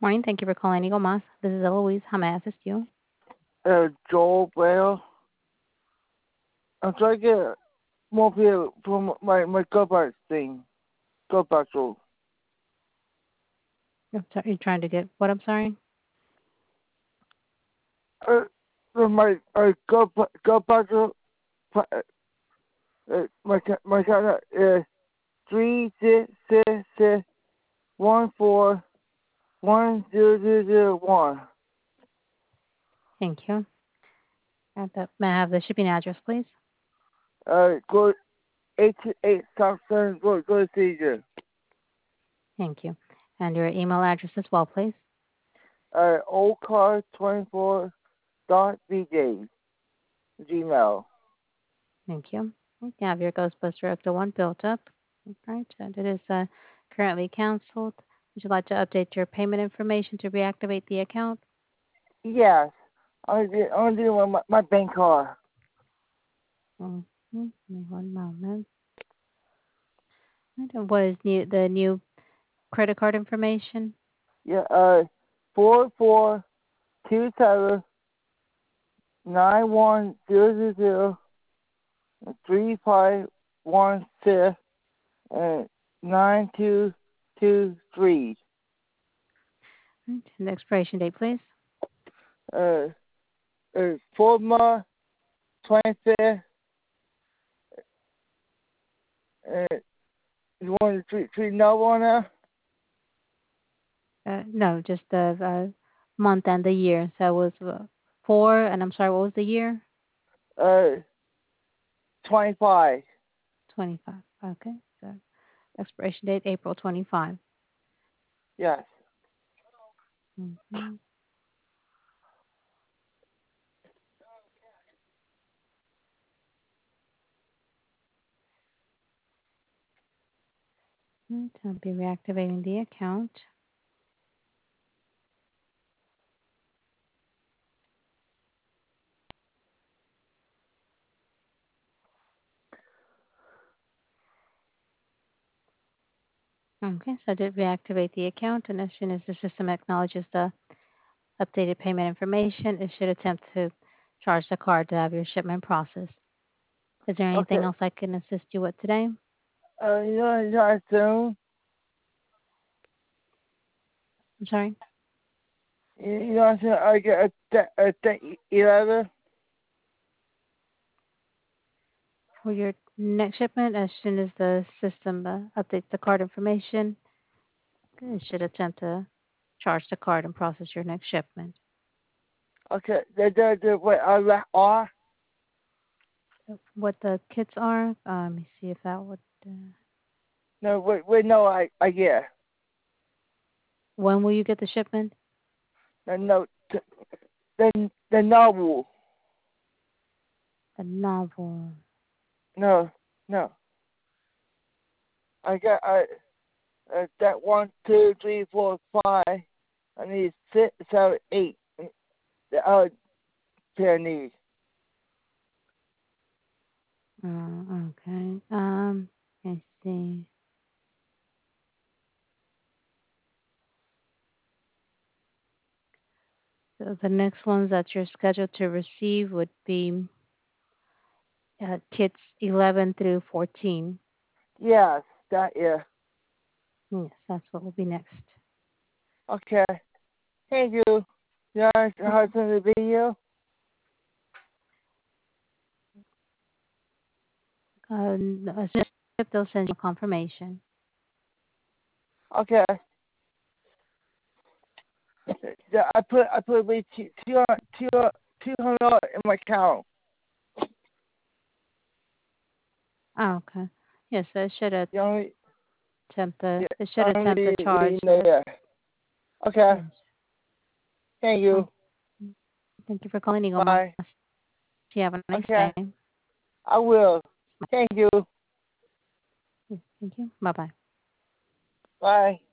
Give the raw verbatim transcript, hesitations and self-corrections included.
Morning. Thank you for calling Eagle Moss. This is Eloise. How may I assist you? Uh, Joel Bell. I'm trying to get more people from my my GoBox thing. GoBox rule. I'm sorry, you're trying to get what? I'm sorry. Uh, from my uh Go GoBox rule. Uh, uh, my ca- my contact is three six six six one four one zero zero zero one. Thank you. And the, may I have the shipping address, please? Uh, go eight two eight South Sun Road, go to Caesar. Thank you. And your email address as well, please. Uh, old car twenty four dot B J Gmail. Thank you. You have your Ghostbuster Ecto one built up. All right. And it is uh, currently canceled. Would you like to update your payment information to reactivate the account? Yes. I did. I want to do my my bank card. Mm-hmm. Give me one moment. And what is new, the new credit card information? Yeah. Uh, four four two seven nine one zero zero zero three five one six and nine two two three. And the expiration date, please. Uh, uh, four month twenty fifth. Uh, you want to treat treat no one now? Uh, no, just the uh, month and the year. So it was uh, four, and I'm sorry, what was the year? Uh, twenty five. twenty-five. Okay. So expiration date April twenty-five. Yes. Mm-hmm. Right, I'll be reactivating the account. Okay, so I did reactivate the account, and as soon as the system acknowledges the updated payment information, it should attempt to charge the card to have your shipment processed. Is there anything Okay. else I can assist you with today? Uh, you know, you know, soon. I'm sorry. You you know, soon I get a a, a eleven. For your next shipment, as soon as the system uh, updates the card information, it should attempt to charge the card and process your next shipment. Okay. The the the what I are. What the kits are, uh, let me see if that would. Uh, No, wait, wait, no, I, I get. when will you get the shipment? No, no, t- the the novel. The novel. No, no. I got I uh, that one, two, three, four, five. I need six, seven, eight. The other pair need. Uh, okay. Um, let's see. So the next ones that you're scheduled to receive would be uh, kits eleven through fourteen. Yes, that yeah. Yes, that's what will be next. Okay. Thank you. You guys have the video. Um, as soon as they'll send you confirmation. Okay. Yeah, I put I put at two two two two hundred in my account. Oh, okay. Yes, so it should You only attempt the yeah, it should attempt to only charge. you know Uh, yeah. Okay. yes. Thank Oh, you. thank you for calling Eagle Moss. Bye. You have a nice Okay. day. I will. Thank you. Thank you. Bye bye. Bye.